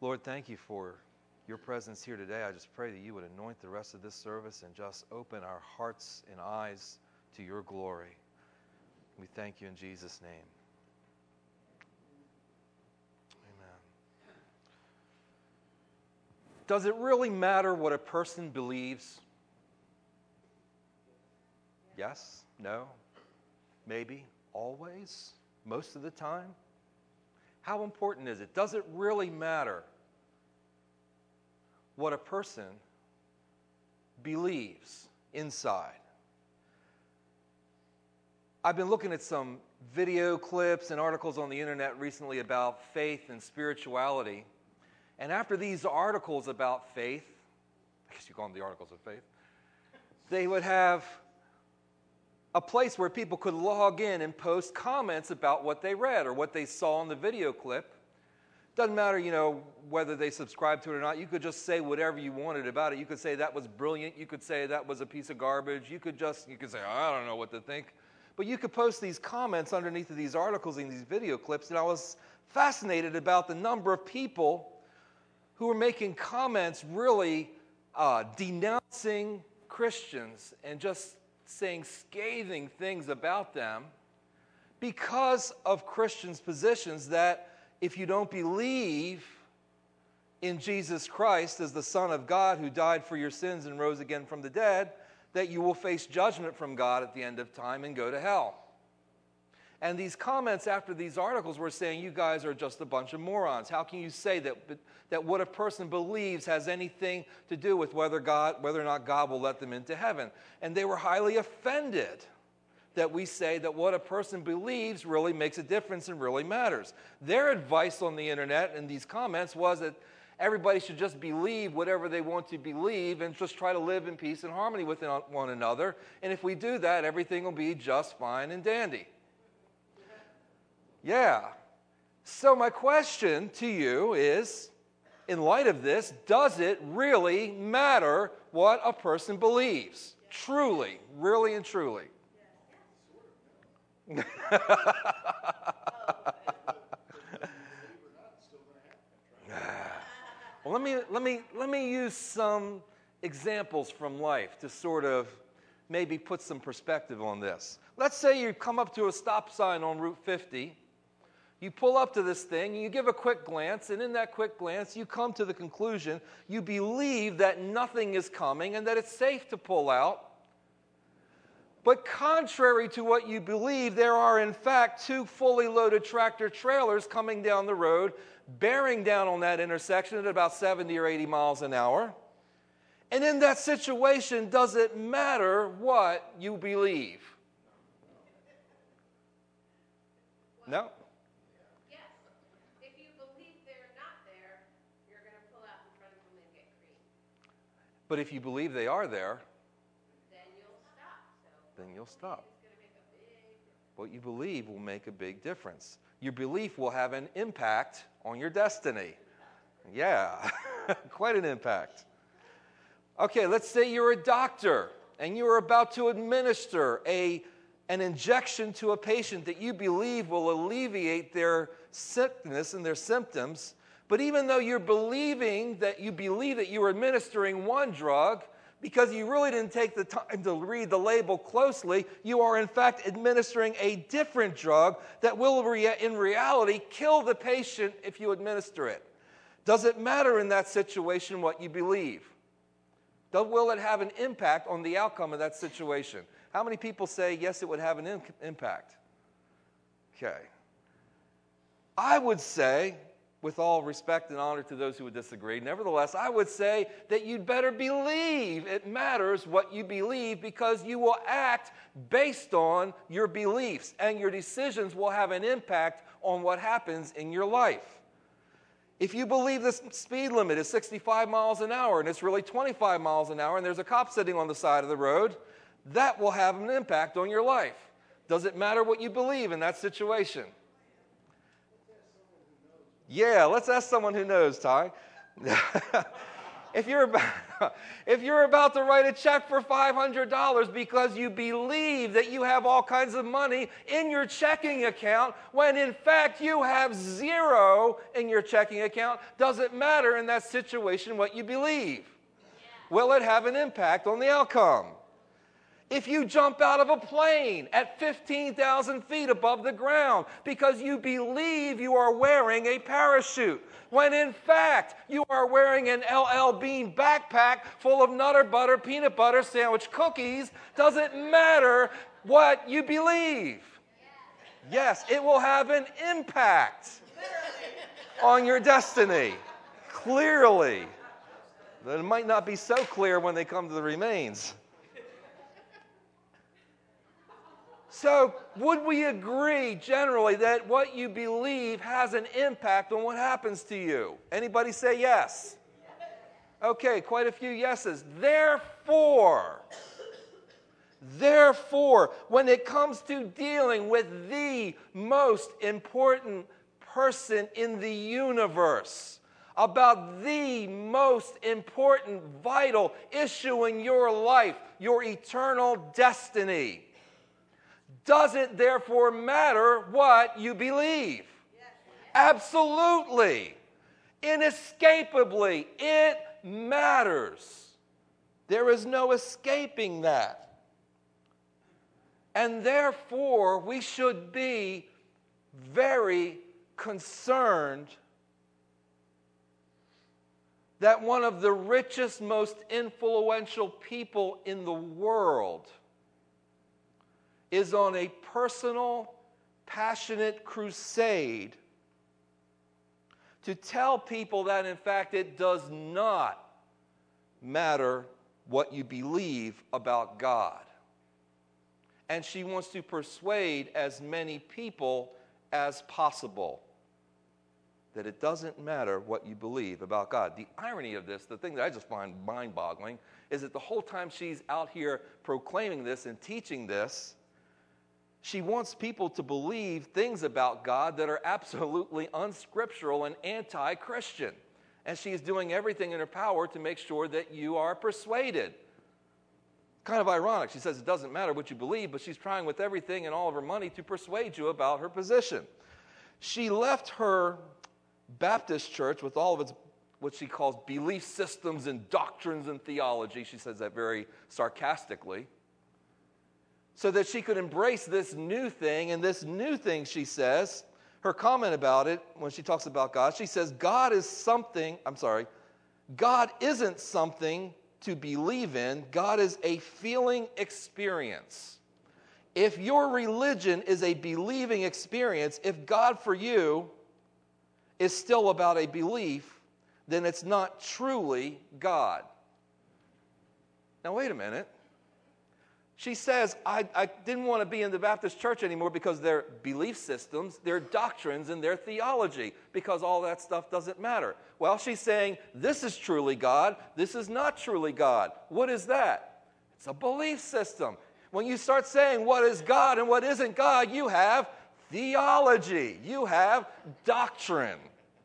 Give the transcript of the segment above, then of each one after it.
Lord, thank you for your presence here today. I just pray that you would anoint the rest of this service and just open our hearts and eyes to your glory. We thank you in Jesus' name. Amen. Does it really matter what a person believes? Yes? No? Maybe? Always? Most of the time? How important is it? Does it really matter what a person believes inside? I've been looking at some video clips and articles on the internet recently about faith and spirituality. And after these articles about faith, I guess you call them the articles of faith, they would have a place where people could log in and post comments about what they read or what they saw in the video clip. Doesn't matter, whether they subscribe to it or not. You could just say whatever you wanted about it. You could say that was brilliant. You could say that was a piece of garbage. You could say, I don't know what to think. But you could post these comments underneath of these articles and these video clips, and I was fascinated about the number of people who were making comments really denouncing Christians and just saying scathing things about them because of Christians' positions that if you don't believe in Jesus Christ as the Son of God who died for your sins and rose again from the dead, that you will face judgment from God at the end of time and go to hell. And these comments after these articles were saying, you guys are just a bunch of morons. How can you say that what a person believes has anything to do with whether or not God will let them into heaven? And they were highly offended that we say that what a person believes really makes a difference and really matters. Their advice on the internet and these comments was that everybody should just believe whatever they want to believe and just try to live in peace and harmony with one another. And if we do that, everything will be just fine and dandy. Yeah. So my question to you is, in light of this, does it really matter what a person believes? Truly, really and truly. Well, let me use some examples from life to sort of maybe put some perspective on this. Let's say you come up to a stop sign on Route 50. You pull up to this thing, and you give a quick glance, and in that quick glance, you come to the conclusion you believe that nothing is coming and that it's safe to pull out. But contrary to what you believe, there are in fact two fully loaded tractor trailers coming down the road, bearing down on that intersection at about 70 or 80 miles an hour. And in that situation, does it matter what you believe? No? Yes. If you believe they're not there, you're going to pull out in front of them and get creamed. But if you believe they are there, then you'll stop. What you believe will make a big difference. Your belief will have an impact on your destiny. Yeah, quite an impact. Okay, let's say you're a doctor and you're about to administer an injection to a patient that you believe will alleviate their sickness and their symptoms. But even though you believe that you are administering one drug, because you really didn't take the time to read the label closely, you are in fact administering a different drug that will in reality kill the patient if you administer it. Does it matter in that situation what you believe? Will it have an impact on the outcome of that situation? How many people say, yes, it would have an impact? Okay. I would say, with all respect and honor to those who would disagree, nevertheless, I would say that you'd better believe it matters what you believe, because you will act based on your beliefs, and your decisions will have an impact on what happens in your life. If you believe the speed limit is 65 miles an hour and it's really 25 miles an hour and there's a cop sitting on the side of the road, that will have an impact on your life. Does it matter what you believe in that situation? Yeah, let's ask someone who knows, Ty. If you're about to write a check for $500 because you believe that you have all kinds of money in your checking account, when in fact you have zero in your checking account, does it matter in that situation what you believe? Will it have an impact on the outcome? If you jump out of a plane at 15,000 feet above the ground because you believe you are wearing a parachute, when in fact you are wearing an LL Bean backpack full of Nutter Butter peanut butter sandwich cookies, does it matter what you believe? Yes, it will have an impact on your destiny. Clearly. But it might not be so clear when they come to the remains. So, would we agree generally that what you believe has an impact on what happens to you? Anybody say yes? Okay, quite a few yeses. Therefore, when it comes to dealing with the most important person in the universe, about the most important, vital issue in your life, your eternal destiny, does it therefore matter what you believe? Yes. Absolutely. Inescapably, it matters. There is no escaping that. And therefore, we should be very concerned that one of the richest, most influential people in the world is on a personal, passionate crusade to tell people that, in fact, it does not matter what you believe about God. And she wants to persuade as many people as possible that it doesn't matter what you believe about God. The irony of this, the thing that I just find mind-boggling, is that the whole time she's out here proclaiming this and teaching this, she wants people to believe things about God that are absolutely unscriptural and anti-Christian. And she's doing everything in her power to make sure that you are persuaded. Kind of ironic. She says it doesn't matter what you believe, but she's trying with everything and all of her money to persuade you about her position. She left her Baptist church with all of its what she calls belief systems and doctrines and theology. She says that very sarcastically. So that she could embrace this new thing. And this new thing, she says, her comment about it, when she talks about God, she says, God isn't something to believe in. God is a feeling experience. If your religion is a believing experience, if God for you is still about a belief, then it's not truly God. Now, wait a minute. She says, I didn't want to be in the Baptist church anymore because their belief systems, their doctrines, and their theology, because all that stuff doesn't matter. Well, she's saying, this is truly God, this is not truly God. What is that? It's a belief system. When you start saying what is God and what isn't God, you have theology, you have doctrine.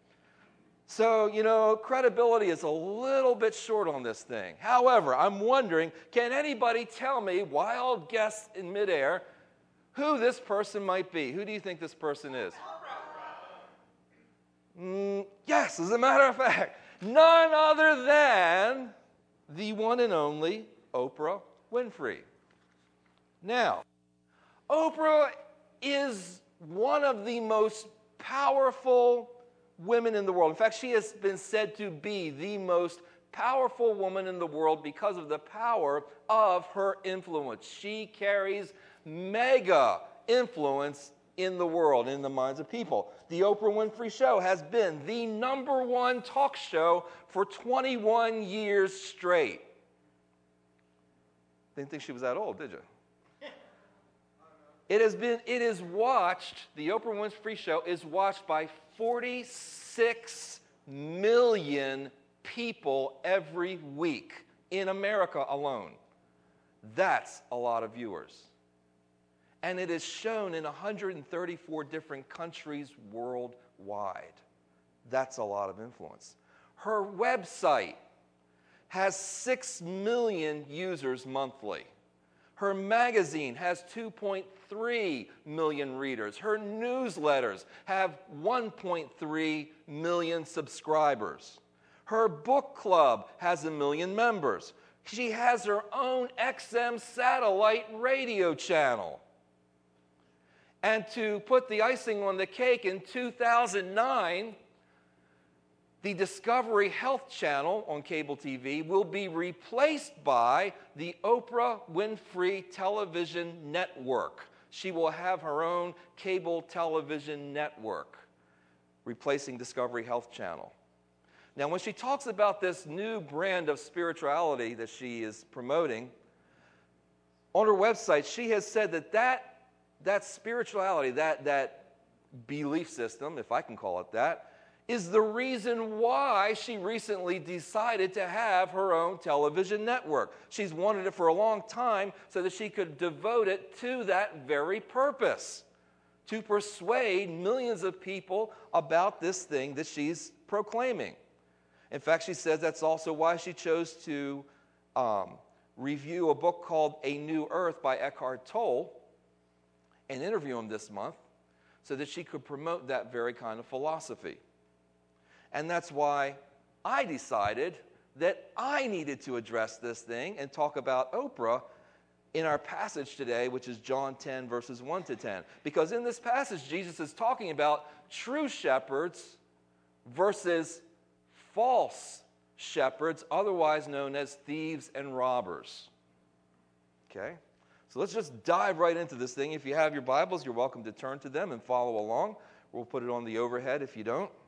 So, credibility is a little bit short on this thing. However, I'm wondering, can anybody tell me, wild guess in midair, who this person might be? Who do you think this person is? Yes, as a matter of fact, none other than the one and only Oprah Winfrey. Now, Oprah is one of the most powerful women in the world. In fact, she has been said to be the most powerful woman in the world because of the power of her influence. She carries mega influence in the world, in the minds of people. The Oprah Winfrey Show has been the #1 talk show for 21 years straight. Didn't think she was that old, did you? The Oprah Winfrey Show is watched by 46 million people every week in America alone. That's a lot of viewers. And it is shown in 134 different countries worldwide. That's a lot of influence. Her website has 6 million users monthly. Her magazine has 2.3 million readers. Her newsletters have 1.3 million subscribers. Her book club has 1 million members. She has her own XM satellite radio channel. And to put the icing on the cake, in 2009, the Discovery Health Channel on cable TV will be replaced by the Oprah Winfrey Television Network. She will have her own cable television network, replacing Discovery Health Channel. Now, when she talks about this new brand of spirituality that she is promoting, on her website, she has said that spirituality, that belief system, if I can call it that, is the reason why she recently decided to have her own television network. She's wanted it for a long time so that she could devote it to that very purpose, to persuade millions of people about this thing that she's proclaiming. In fact, she says that's also why she chose to review a book called A New Earth by Eckhart Tolle and interview him this month so that she could promote that very kind of philosophy. And that's why I decided that I needed to address this thing and talk about Oprah in our passage today, which is John 10, verses 1 to 10. Because in this passage, Jesus is talking about true shepherds versus false shepherds, otherwise known as thieves and robbers. Okay? So let's just dive right into this thing. If you have your Bibles, you're welcome to turn to them and follow along. We'll put it on the overhead if you don't.